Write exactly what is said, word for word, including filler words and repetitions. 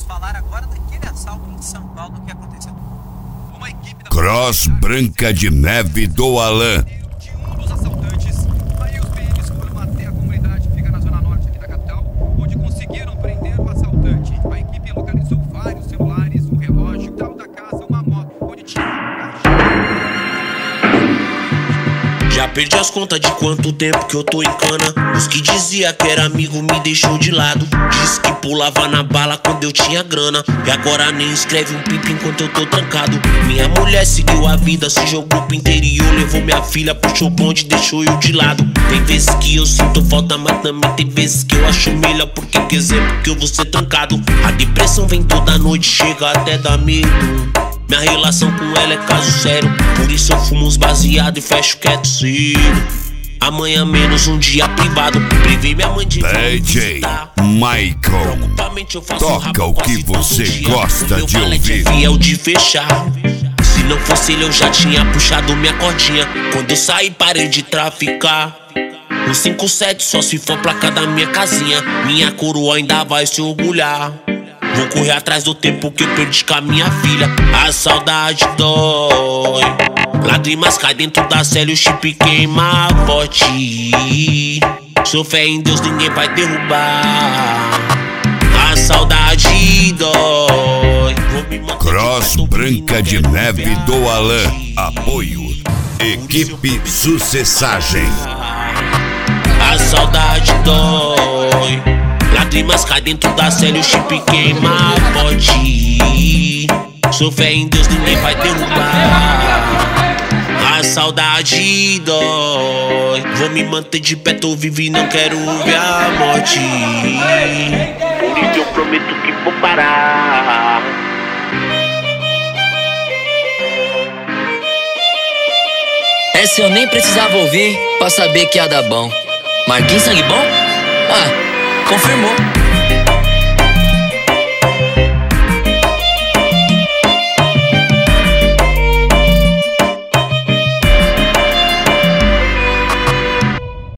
falar agora daquele assalto em São Paulo que aconteceu. Uma equipe da Cross Branca de Neve do Alan. de um dos assaltantes. Aí os P Ms foram até a comunidade que fica na zona norte aqui da capital, onde conseguiram prender o assaltante. A equipe localizou vários celulares, um relógio, tal da casa, uma moto, onde tinha Já perdi as contas de quanto tempo que eu tô em cana. Os que dizia que era amigo me deixou de lado. Disse que pulava na bala quando eu tinha grana. E agora nem escreve um pipi enquanto eu tô trancado. Minha mulher seguiu a vida, se jogou pro interior. Levou minha filha, puxou o bonde, deixou eu de lado. Tem vezes que eu sinto falta, mas também tem vezes que eu acho melhor. Porque quer dizer, porque eu vou ser trancado. A depressão vem toda noite, chega até dar medo. Minha relação com ela é caso sério. Por isso eu fumo uns baseado e fecho quieto cedo. Amanhã menos um dia privado. Privei minha mãe de D J Michael, toca o que você gosta de ouvir. Fiel de fechar. Se não fosse ele eu já tinha puxado minha cordinha. Quando eu saí parei de traficar. Um cinco sete só se for placa da minha casinha. Minha coroa ainda vai se orgulhar. Vou correr atrás do tempo que eu perdi com a minha filha. A saudade dói. Lágrimas caem dentro da cela e o chip queima forte. Sou fé em Deus, ninguém vai derrubar. A saudade dói. Cross Branca de Neve do Alan. Apoio Equipe Sucessagem. A saudade dói. Lágrimas caem dentro da cela e o chip queima forte. Sou fé em Deus, ninguém vai derrubar. A saudade dói. Vou me manter de pé, tô vivo e não quero ver a morte. Por isso eu prometo que vou parar. Essa eu nem precisava ouvir pra saber que ia dar bom. Marquinhos sangue bom? Ah, confirmou.